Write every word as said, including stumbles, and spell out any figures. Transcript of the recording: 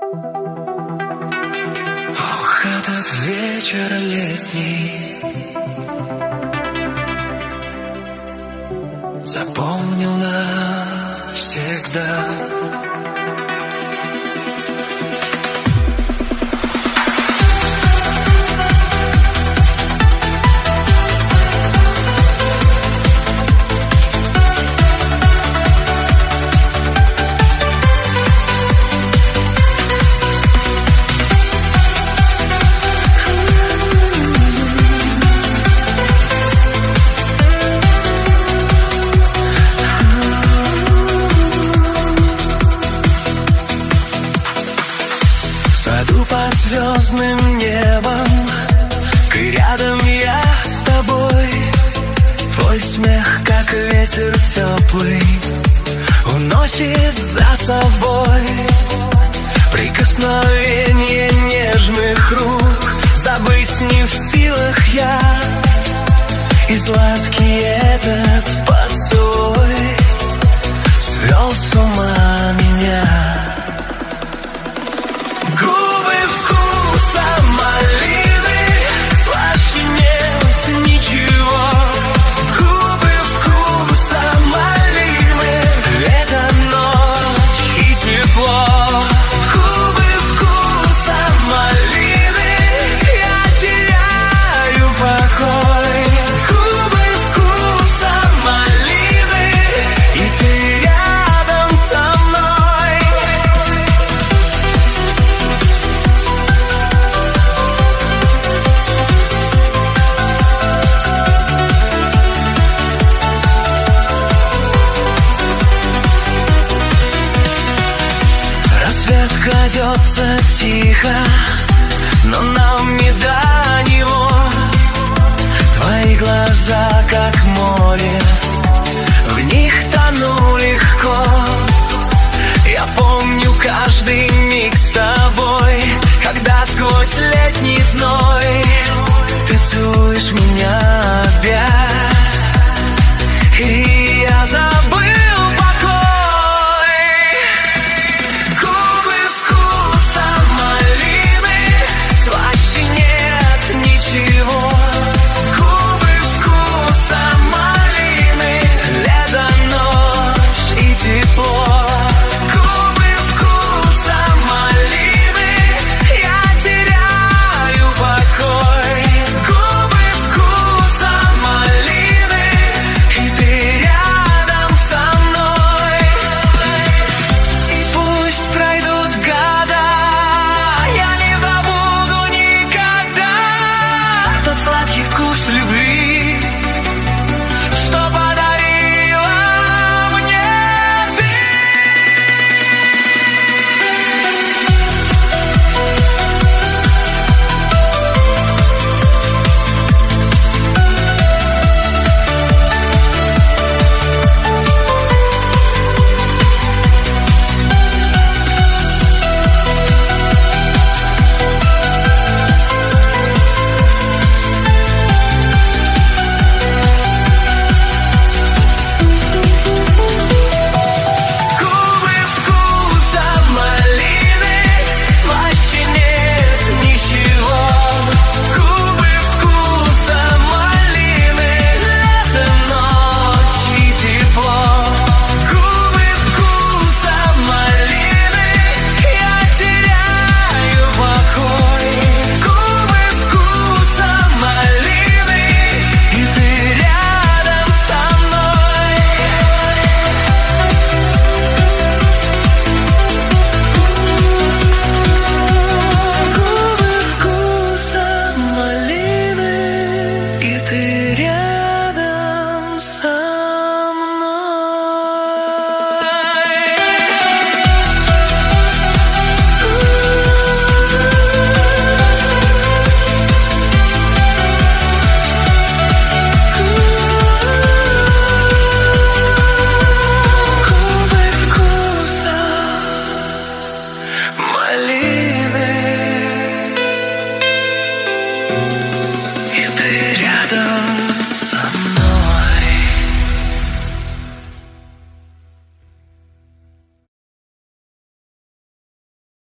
Ох, этот вечер летний запомнил навсегда. Под звездным небом, и рядом я с тобой. Твой смех, как ветер теплый, уносит за собой. Прикосновение нежных рук забыть не в силах я. И сладкий этот поцелуй свел с ума меня. Малины, слаще нет ничего. Губы вкуса малины, это ночь и тепло. Губы вкуса малины, я теряю покой. Губы вкуса малины, и ты рядом со мной. Рассвет крадется тихо, но нам не до него. Твои глаза, как море, в них тону легко.